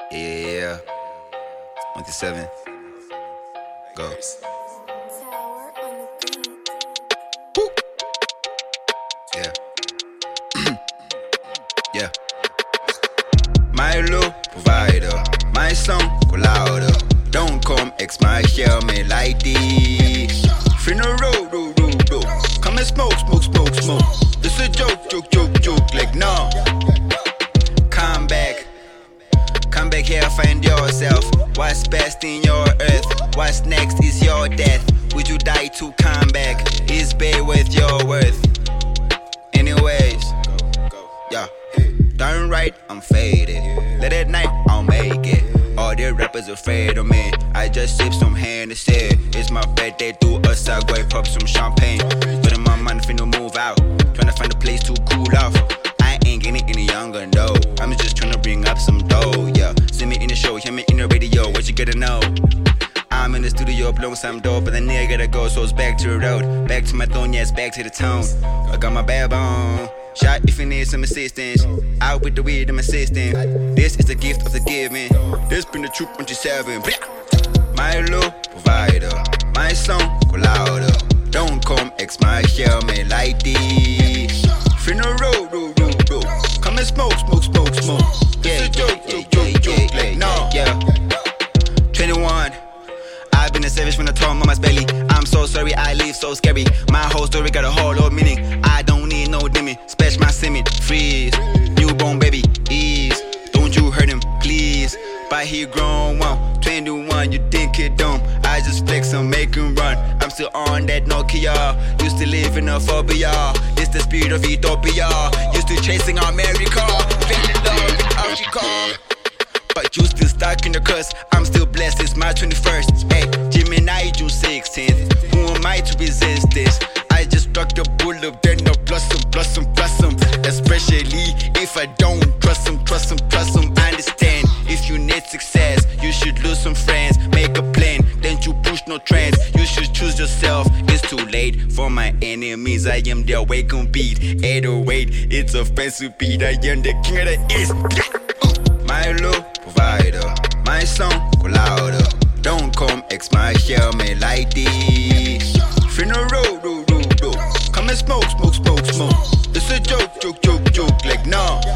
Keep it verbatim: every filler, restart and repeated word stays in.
Yeah, twenty-seven. Go. Woo. Yeah. Yeah. My low provider, my song go louder. Don't come ex my shell me like this. Free no road, road, road, road. Come and smoke, smoke, smoke, smoke. This a joke, joke, joke, joke. Like no. Come back. Come back here, find yourself. What's best in your earth? What's next is your death. Would you die to come back? Is pay with your worth. Anyways, yeah. Darn right, I'm faded. Late at night, I'll make it. All the rappers afraid of me. I just sip some Hennessy. It's my birthday, do a Segway, pop some champagne. But in my mind, finna move out. Tryna find a place to cool off. I ain't getting any younger, no. I'm just tryna bring up some dough, yeah. See me in the show, hear me in the radio, what you gotta know? I'm in the studio, blowing some dope, but then I gotta go, so it's back to the road. Back to my throne, yes, back to the tone. I got my bad bone. Shot if you need some assistance. Out with the weed, I'm assisting. This is the gift of the giving. This been the truth twenty-seven. My low provider, my song go louder. Don't come ex my shell me like this. Free no road, road, road, road. Come and smoke, smoke, smoke, smoke. This a joke, joke, joke, joke. Like no, yeah. twenty-one. I've been a savage when I told mama's belly. I'm so sorry, I live so scary. My whole story got a whole lot of meaning. I don't need no dimming. Special my semen, freeze. Newborn baby, ease. Don't you hurt him, please. But he grown one, twenty-one, you think it dumb. I just flex and make him run. I'm still on that Nokia. Used to live in a phobia. This the spirit of Ethiopia. Used to chasing America. Feeling love in Africa. But you still stuck in the curse. I'm still blessed, it's my twenty-first. Hey, Gemini, June sixteenth. Who am I to resist this? I just struck the bullet, then I blossom, blossom, blossom. Especially if I don't trust them, trust them, trust them. I understand, if you need success, you should lose some friends. Make a plan, then you push no trends. You should choose yourself, it's too late for my enemies. I am their wake on beat, eight oh eight, it's a fancy beat. I am the king of the east. My low provider, my song go louder. Don't come ex my shell me like this. Free no road, road, road, road. Come and smoke, smoke, smoke, smoke. This a joke, joke, joke, joke. Like no.